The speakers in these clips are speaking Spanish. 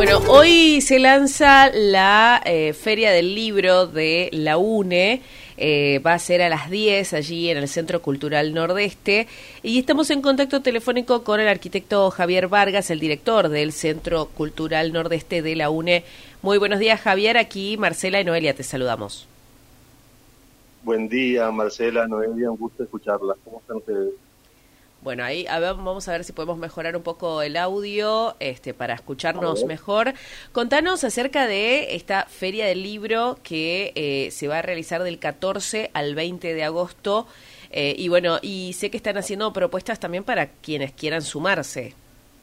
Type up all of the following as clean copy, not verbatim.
Bueno, hoy se lanza la Feria del Libro de la UNE, va a ser a las 10 allí en el Centro Cultural Nordeste, y estamos en contacto telefónico con el arquitecto Javier Vargas, el director del Centro Cultural Nordeste de la UNE. Muy buenos días, Javier, aquí Marcela y Noelia, te saludamos. Buen día, Marcela, Noelia, un gusto escucharlas. ¿Cómo están ustedes? Bueno, ahí vamos a ver si podemos mejorar un poco el audio para escucharnos mejor. Contanos acerca de esta Feria del Libro que se va a realizar del 14 al 20 de agosto. Y bueno, y sé que están haciendo propuestas también para quienes quieran sumarse.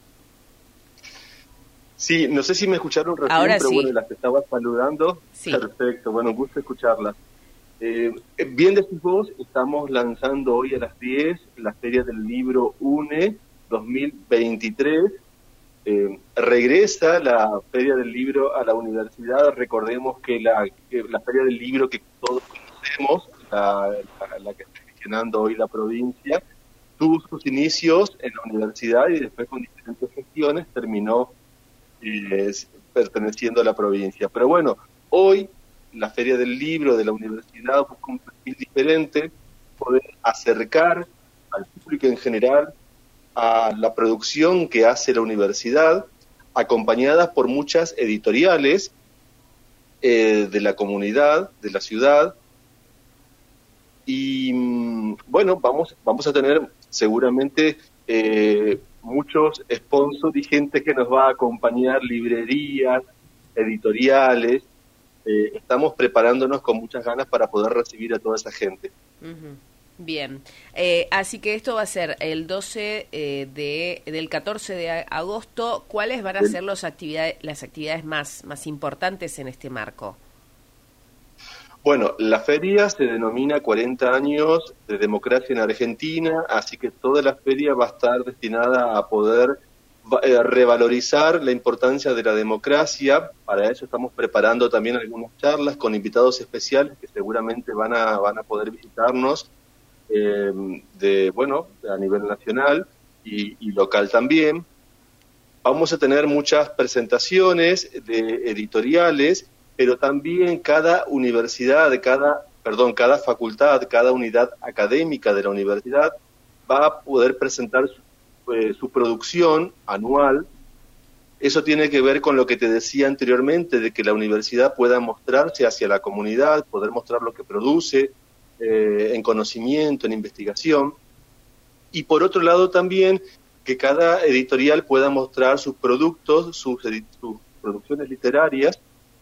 Sí, no sé si me escucharon recién, ahora pero sí. Bueno, las que estaba saludando. Sí. Perfecto, bueno, un gusto escucharlas. Bien decís vos, estamos lanzando hoy a las 10 la Feria del Libro UNE 2023. Regresa la Feria del Libro a la universidad. Recordemos que la Feria del Libro que todos conocemos, la que está gestionando hoy la provincia, tuvo sus inicios en la universidad y después con diferentes gestiones terminó perteneciendo a la provincia. Pero bueno, hoy la Feria del Libro de la universidad busca un perfil diferente, poder acercar al público en general a la producción que hace la universidad, acompañadas por muchas editoriales de la comunidad, de la ciudad. Y bueno, vamos a tener seguramente muchos sponsors y gente que nos va a acompañar, librerías, editoriales. Estamos preparándonos con muchas ganas para poder recibir a toda esa gente. Bien, así que esto va a ser el 12 del 14 de agosto. ¿Cuáles van a ser las actividades más importantes en este marco? Bueno, la feria se denomina 40 años de democracia en Argentina, así que toda la feria va a estar destinada a poder revalorizar la importancia de la democracia. Para eso estamos preparando también algunas charlas con invitados especiales que seguramente van a poder visitarnos a nivel nacional y local también. Vamos a tener muchas presentaciones de editoriales, pero también cada facultad, cada unidad académica de la universidad va a poder presentar su producción anual. Eso tiene que ver con lo que te decía anteriormente, de que la universidad pueda mostrarse hacia la comunidad, poder mostrar lo que produce en conocimiento, en investigación. Y por otro lado también que cada editorial pueda mostrar sus productos, sus producciones literarias,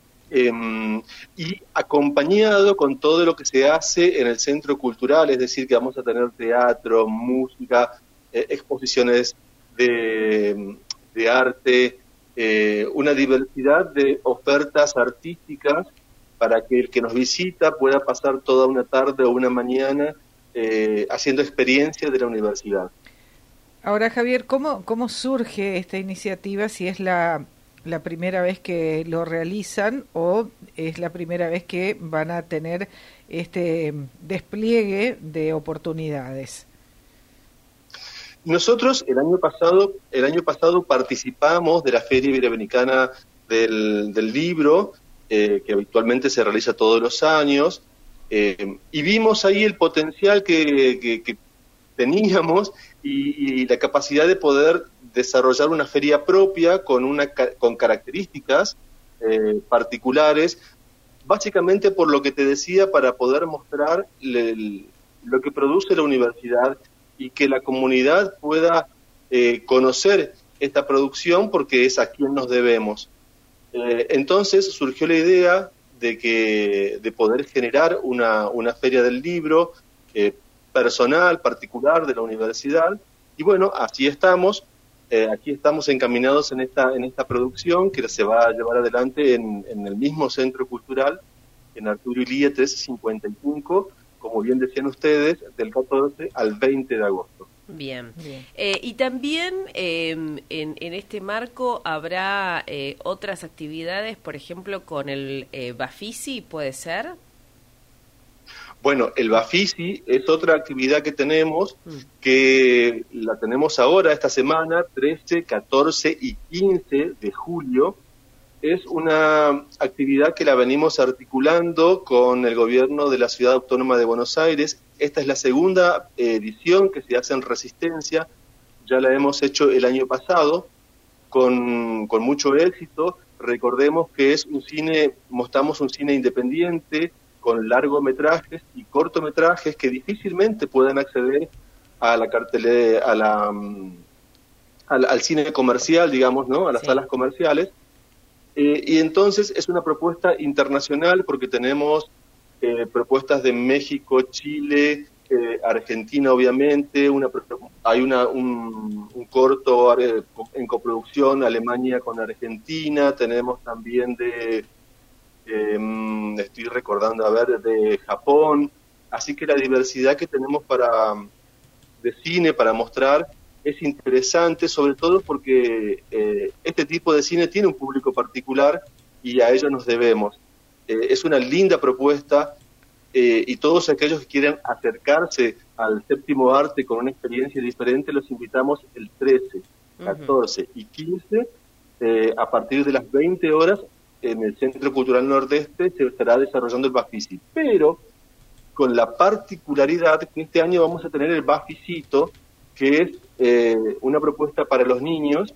y acompañado con todo lo que se hace en el centro cultural, es decir, que vamos a tener teatro, música, exposiciones de arte, una diversidad de ofertas artísticas para que el que nos visita pueda pasar toda una tarde o una mañana haciendo experiencia de la universidad. Ahora, Javier, ¿cómo surge esta iniciativa? Si es la primera vez que lo realizan o es la primera vez que van a tener este despliegue de oportunidades. Nosotros el año pasado participamos de la Feria Iberoamericana del Libro, que habitualmente se realiza todos los años, y vimos ahí el potencial que teníamos y la capacidad de poder desarrollar una feria propia con características particulares, básicamente por lo que te decía, para poder mostrar lo que produce la universidad y que la comunidad pueda conocer esta producción, porque es a quien nos debemos. Entonces surgió la idea de poder generar una feria del libro personal, particular de la universidad, y bueno, así estamos. Aquí estamos encaminados en esta producción que se va a llevar adelante en el mismo centro cultural, en Arturo Illia 1355, como bien decían ustedes, del 14 al 20 de agosto. Bien. Y también en este marco habrá otras actividades, por ejemplo, con el Bafisi, ¿puede ser? Bueno, el Bafisi es otra actividad que tenemos, que la tenemos ahora, esta semana, 13, 14 y 15 de julio. es una actividad que la venimos articulando con el gobierno de la Ciudad Autónoma de Buenos Aires. Esta es la segunda edición que se hace en Resistencia, ya la hemos hecho el año pasado con mucho éxito. Recordemos que es un cine, mostramos un cine independiente con largometrajes y cortometrajes que difícilmente puedan acceder a la cartelera, al cine comercial, digamos, ¿no? A las salas comerciales. Y entonces es una propuesta internacional porque tenemos propuestas de México, Chile, Argentina, obviamente. Hay un corto en coproducción Alemania con Argentina. Tenemos también estoy recordando, de Japón. Así que la diversidad que tenemos de cine para mostrar es interesante, sobre todo porque este tipo de cine tiene un público particular y a ello nos debemos. Es una linda propuesta y todos aquellos que quieran acercarse al séptimo arte con una experiencia diferente los invitamos el 13, 14 y 15 a partir de las 20 horas en el Centro Cultural Nordeste se estará desarrollando el Bafisi, pero con la particularidad que este año vamos a tener el Bafisito, que es una propuesta para los niños,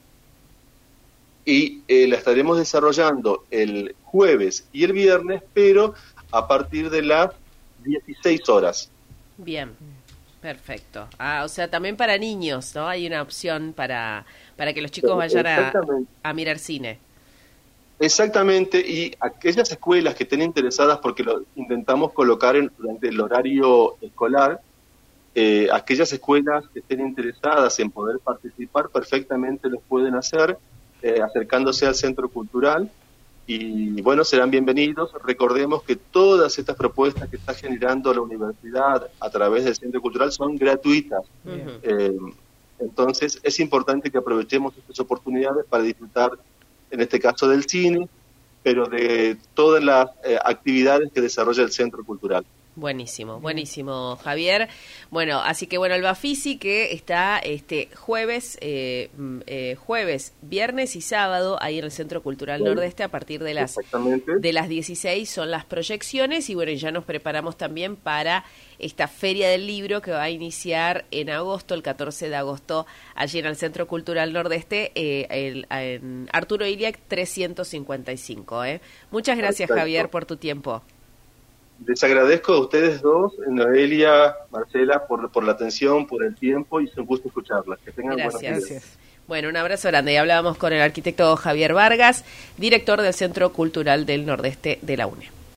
y la estaremos desarrollando el jueves y el viernes, pero a partir de las 16 horas. Bien, perfecto. O sea, también para niños, ¿no? Hay una opción para que los chicos vayan a mirar cine. Exactamente, y aquellas escuelas que estén interesadas, porque lo intentamos colocar durante el horario escolar, aquellas escuelas que estén interesadas en poder participar perfectamente lo pueden hacer acercándose al centro cultural y bueno, serán bienvenidos. Recordemos que todas estas propuestas que está generando la universidad a través del centro cultural son gratuitas. Entonces es importante que aprovechemos estas oportunidades para disfrutar, en este caso del cine, pero de todas las actividades que desarrolla el centro cultural. Buenísimo, buenísimo, Javier. Bueno, así que el Bafisi que está jueves, viernes y sábado ahí en el Centro Cultural Nordeste a partir de las 16 son las proyecciones y bueno, ya nos preparamos también para esta Feria del Libro que va a iniciar en agosto, el 14 de agosto, allí en el Centro Cultural Nordeste, en Arturo Iliac 355. Muchas gracias, Javier, por tu tiempo. Les agradezco a ustedes dos, Noelia, Marcela, por la atención, por el tiempo y es un gusto escucharlas. Que tengan buenos días. Gracias. Bueno, un abrazo grande. Y hablábamos con el arquitecto Javier Vargas, director del Centro Cultural del Nordeste de la UNE.